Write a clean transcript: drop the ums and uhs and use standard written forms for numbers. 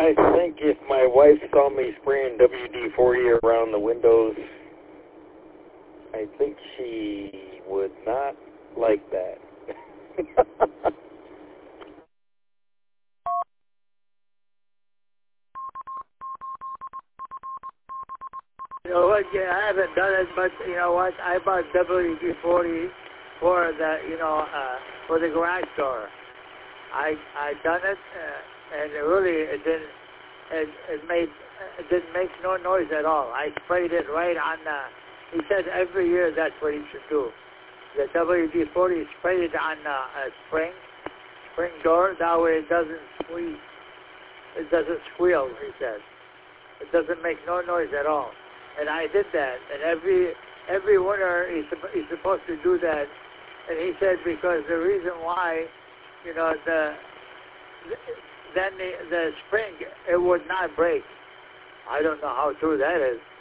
I think if my wife saw me spraying WD-40 around the windows, I think she would not like that. You know what? Yeah, I haven't done it, but you know what? I bought WD-40 for the, for the garage door. I done it, and it really it didn't make no noise at all. I sprayed it right on the. He said every year that's what he should do. The WD-40 sprayed it on a spring door. That way it doesn't squeeze. It doesn't squeal. He said it doesn't make no noise at all. And I did that. And every winter he's supposed to do that. And he said because the reason why, then the spring it would not break. I don't know how true that is.